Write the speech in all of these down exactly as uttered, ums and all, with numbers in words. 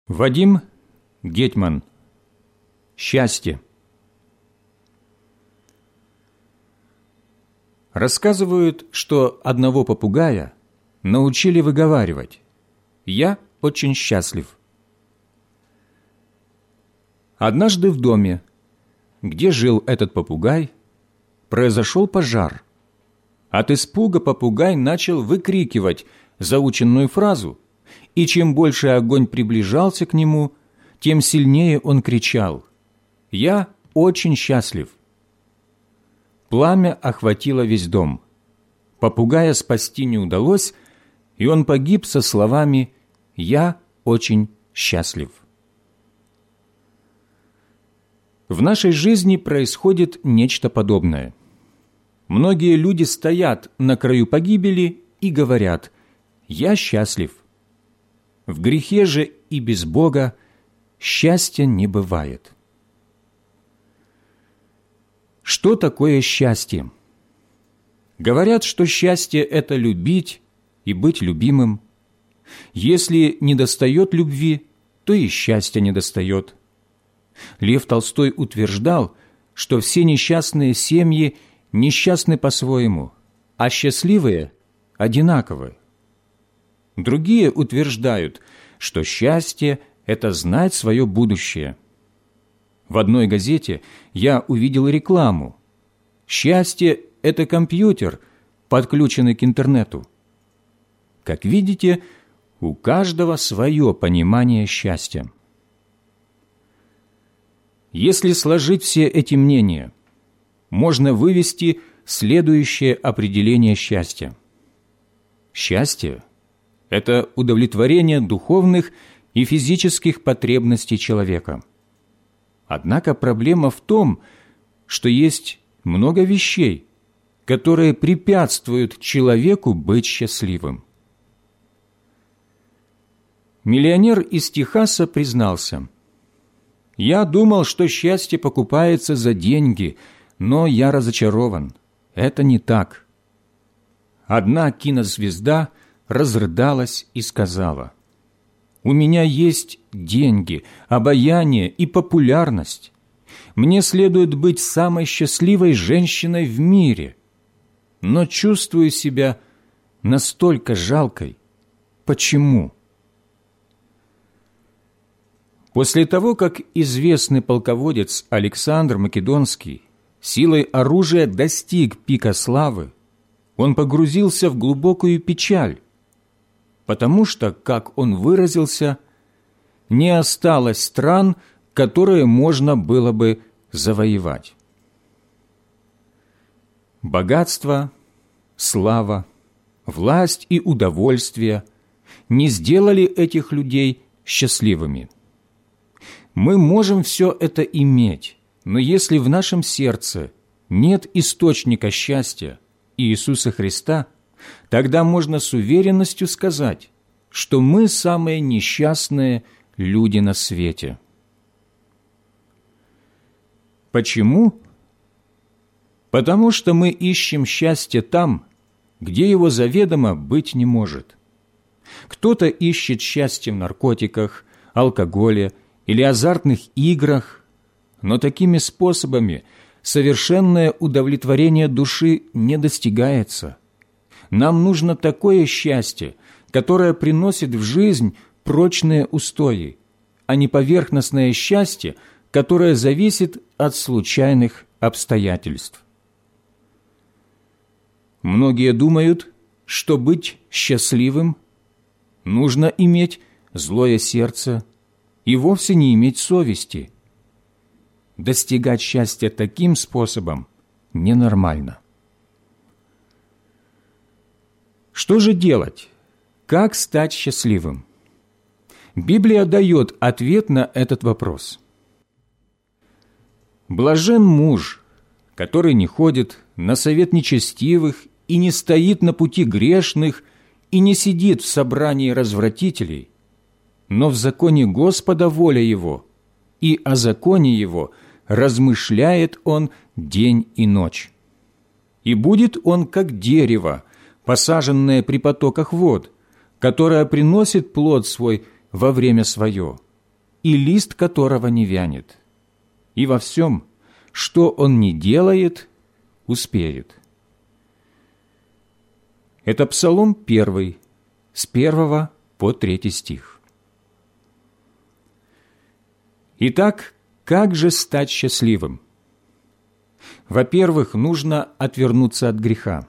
Вадим Гетман. Счастье. Рассказывают, что одного попугая научили выговаривать: «Я очень счастлив». Однажды в доме, где жил этот попугай, произошел пожар. От испуга попугай начал выкрикивать заученную фразу, и чем больше огонь приближался к нему, тем сильнее он кричал: «Я очень счастлив». Пламя охватило весь дом. Попугая спасти не удалось, и он погиб со словами: «Я очень счастлив». В нашей жизни происходит нечто подобное. Многие люди стоят на краю погибели и говорят: «Я счастлив». В грехе же и без Бога счастья не бывает. Что такое счастье? Говорят, что счастье – это любить и быть любимым. Если недостает любви, то и счастья недостает. Лев Толстой утверждал, что все несчастные семьи несчастны по-своему, а счастливые – одинаковы. Другие утверждают, что счастье – это знать свое будущее. В одной газете я увидел рекламу: «Счастье – это компьютер, подключенный к интернету». Как видите, у каждого свое понимание счастья. Если сложить все эти мнения, можно вывести следующее определение счастья. Счастье – это удовлетворение духовных и физических потребностей человека. Однако проблема в том, что есть много вещей, которые препятствуют человеку быть счастливым. Миллионер из Техаса признался: «Я думал, что счастье покупается за деньги, но я разочарован. Это не так». Одна кинозвезда разрыдалась и сказала: «У меня есть деньги, обаяние и популярность. Мне следует быть самой счастливой женщиной в мире, но чувствую себя настолько жалкой. Почему?» После того, как известный полководец Александр Македонский силой оружия достиг пика славы, он погрузился в глубокую печаль, потому что, как он выразился, не осталось стран, которые можно было бы завоевать. Богатство, слава, власть и удовольствие не сделали этих людей счастливыми. Мы можем все это иметь, но если в нашем сердце нет источника счастья Иисуса Христа, тогда можно с уверенностью сказать, что мы самые несчастные люди на свете. Почему? Потому что мы ищем счастье там, где его заведомо быть не может. Кто-то ищет счастье в наркотиках, алкоголе или азартных играх, но такими способами совершенное удовлетворение души не достигается. Нам нужно такое счастье, которое приносит в жизнь прочные устои, а не поверхностное счастье, которое зависит от случайных обстоятельств. Многие думают, что быть счастливым нужно иметь злое сердце и вовсе не иметь совести. Достигать счастья таким способом ненормально. Что же делать? Как стать счастливым? Библия дает ответ на этот вопрос. «Блажен муж, который не ходит на совет нечестивых и не стоит на пути грешных и не сидит в собрании развратителей, но в законе Господа воля его, и о законе его размышляет он день и ночь. И будет он, как дерево, посаженное при потоках вод, которое приносит плод свой во время свое, и лист которого не вянет. И во всем, что он ни делает, успеет». Это Псалом первый, с первого по третий стих. Итак, как же стать счастливым? Во-первых, нужно отвернуться от греха.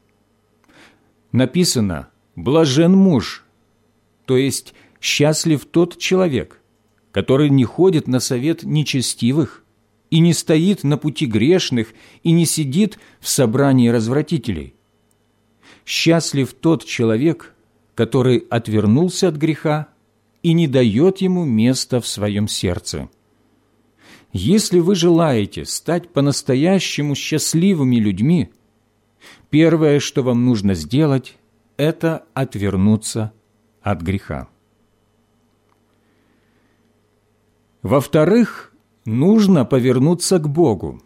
Написано «блажен муж», то есть счастлив тот человек, который не ходит на совет нечестивых и не стоит на пути грешных и не сидит в собрании развратителей. Счастлив тот человек, который отвернулся от греха и не дает ему места в своем сердце. Если вы желаете стать по-настоящему счастливыми людьми, первое, что вам нужно сделать, это отвернуться от греха. Во-вторых, нужно повернуться к Богу.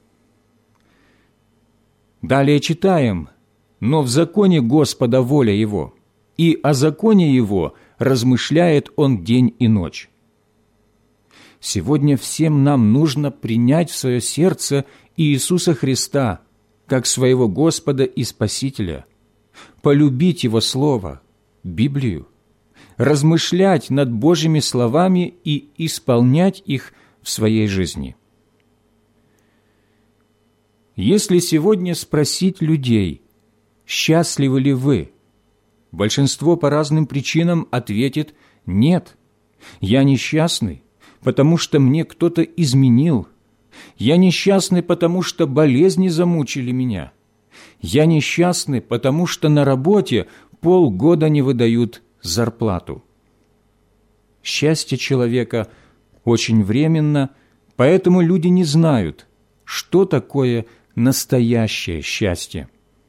Далее читаем: «Но в законе Господа воля Его, и о законе Его размышляет Он день и ночь». Сегодня всем нам нужно принять в свое сердце Иисуса Христа как своего Господа и Спасителя, полюбить Его Слово, Библию, размышлять над Божьими словами и исполнять их в своей жизни. Если сегодня спросить людей, счастливы ли вы, большинство по разным причинам ответит: «Нет, я несчастный, потому что мне кто-то изменил. Я несчастный, потому что болезни замучили меня. Я несчастный, потому что на работе полгода не выдают зарплату». Счастье человека очень временно, поэтому люди не знают, что такое настоящее счастье.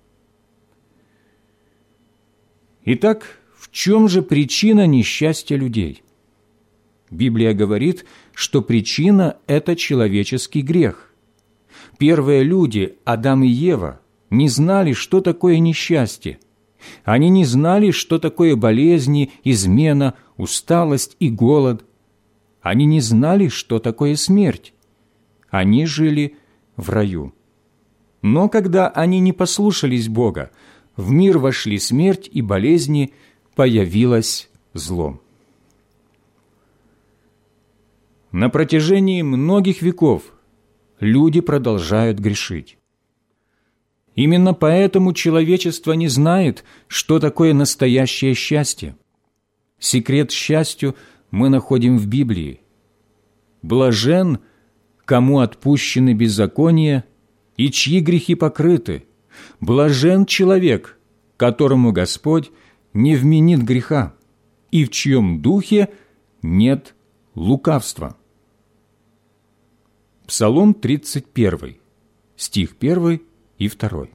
Итак, в чем же причина несчастья людей? Библия говорит, что причина – это человеческий грех. Первые люди, Адам и Ева, не знали, что такое несчастье. Они не знали, что такое болезни, измена, усталость и голод. Они не знали, что такое смерть. Они жили в раю. Но когда они не послушались Бога, в мир вошли смерть и болезни, появилось зло. На протяжении многих веков люди продолжают грешить. Именно поэтому человечество не знает, что такое настоящее счастье. Секрет счастью мы находим в Библии. «Блажен, кому отпущены беззакония и чьи грехи покрыты. Блажен человек, которому Господь не вменит греха, и в чьем духе нет лукавства». Псалом тридцать первый, стих первый и второй.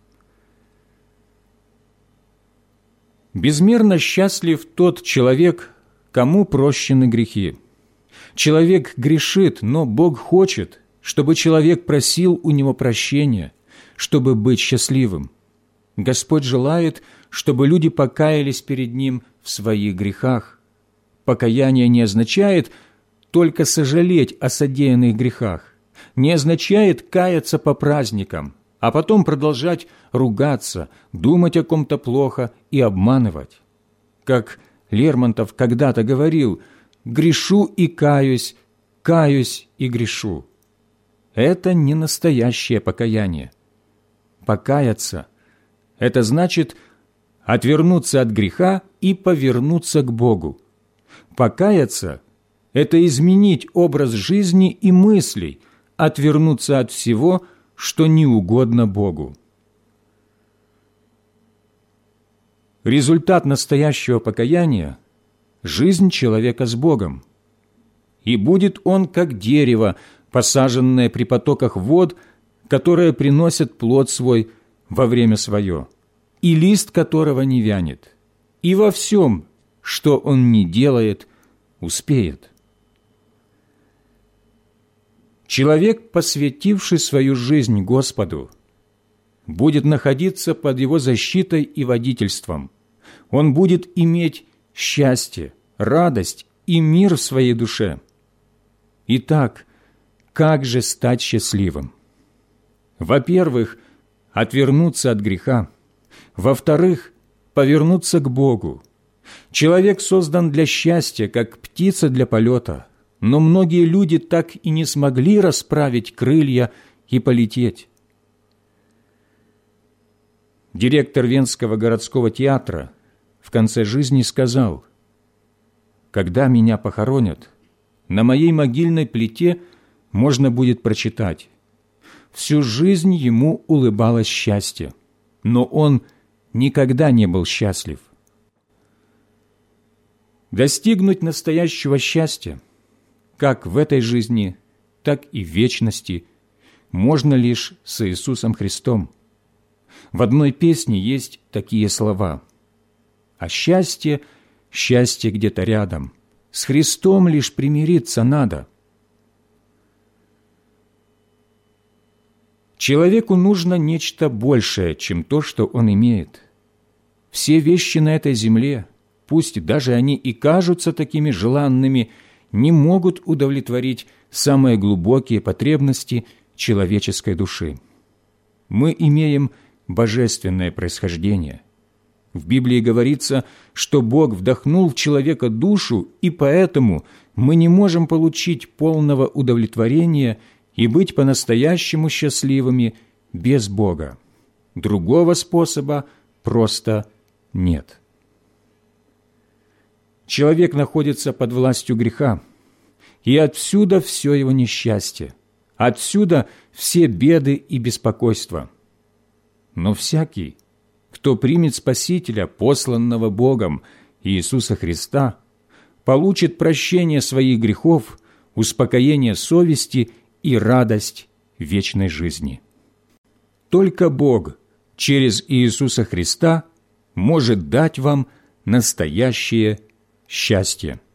Безмерно счастлив тот человек, кому прощены грехи. Человек грешит, но Бог хочет, чтобы человек просил у Него прощения, чтобы быть счастливым. Господь желает, чтобы люди покаялись перед Ним в своих грехах. Покаяние не означает только сожалеть о содеянных грехах, не означает каяться по праздникам, а потом продолжать ругаться, думать о ком-то плохо и обманывать. Как Лермонтов когда-то говорил: «Грешу и каюсь, каюсь и грешу». Это не настоящее покаяние. Покаяться – это значит отвернуться от греха и повернуться к Богу. Покаяться – это изменить образ жизни и мыслей, отвернуться от всего, что не угодно Богу. Результат настоящего покаяния – жизнь человека с Богом. И будет он как дерево, посаженное при потоках вод, которое приносит плод свой во время свое, и лист которого не вянет, и во всем, что он не делает, успеет. Человек, посвятивший свою жизнь Господу, будет находиться под Его защитой и водительством. Он будет иметь счастье, радость и мир в своей душе. Итак, как же стать счастливым? Во-первых, отвернуться от греха. Во-вторых, повернуться к Богу. Человек создан для счастья, как птица для полета, но многие люди так и не смогли расправить крылья и полететь. Директор Венского городского театра в конце жизни сказал: «Когда меня похоронят, на моей могильной плите можно будет прочитать: всю жизнь ему улыбалось счастье, но он никогда не был счастлив». Достигнуть настоящего счастья, как в этой жизни, так и в вечности, можно лишь с Иисусом Христом. В одной песне есть такие слова: «А счастье, счастье где-то рядом, с Христом лишь примириться надо». Человеку нужно нечто большее, чем то, что он имеет. Все вещи на этой земле, пусть даже они и кажутся такими желанными, не могут удовлетворить самые глубокие потребности человеческой души. Мы имеем божественное происхождение. В Библии говорится, что Бог вдохнул в человека душу, и поэтому мы не можем получить полного удовлетворения и быть по-настоящему счастливыми без Бога. Другого способа просто нет. Человек находится под властью греха, и отсюда все его несчастье, отсюда все беды и беспокойства. Но всякий, кто примет Спасителя, посланного Богом, Иисуса Христа, получит прощение своих грехов, успокоение совести и радость вечной жизни. Только Бог через Иисуса Христа может дать вам настоящее счастье.